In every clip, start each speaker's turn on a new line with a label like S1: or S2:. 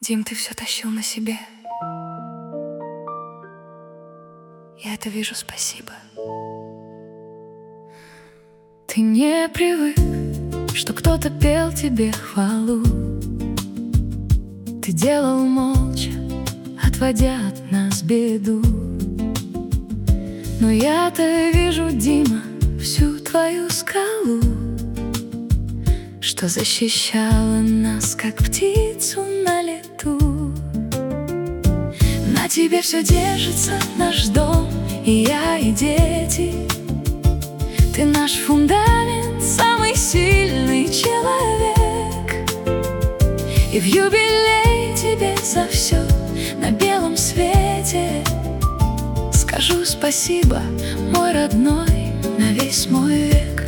S1: Дим, ты все тащил на себе. Я это вижу, спасибо. Ты не привык, что кто-то пел тебе хвалу. Ты делал молча, отводя от нас беду. Но я-то вижу, Дима, всю твою скалу, что защищала нас, как птицу на лету. На тебе все держится, наш дом, и я, и дети. Ты наш фундамент, самый сильный человек. И в юбилей тебе за все на белом свете скажу спасибо, мой родной, на весь мой век.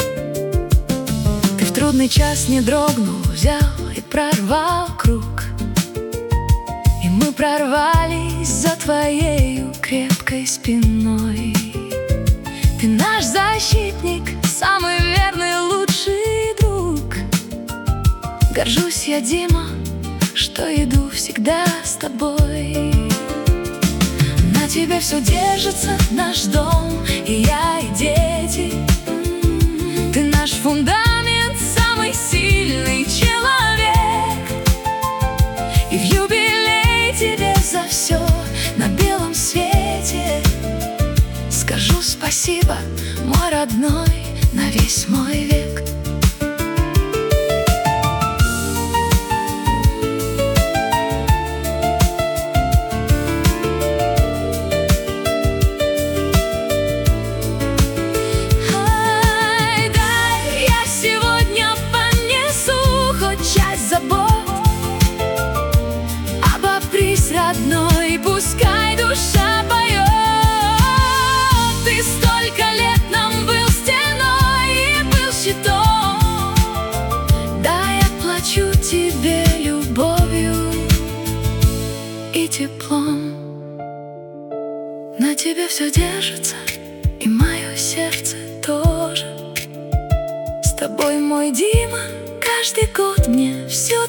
S1: Ты в трудный час не дрогнул, взял и прорвал круг. И мы прорвались за твоею крепкой спиной. Ты наш защитник, самый верный, лучший друг. Горжусь я, Дима, что иду всегда с тобой. На тебе все держится, наш дом, и я, и дети. Ты наш фундамент, самый сильный человек. И в юбилей тебе за все на белом свете скажу спасибо, мой родной, на весь мой век. Родной, пускай душа поет. Ты столько лет нам был стеной и был щитом. Да, я плачу тебе любовью и теплом. На тебе все держится, и мое сердце тоже. С тобой, мой Дима, каждый год мне все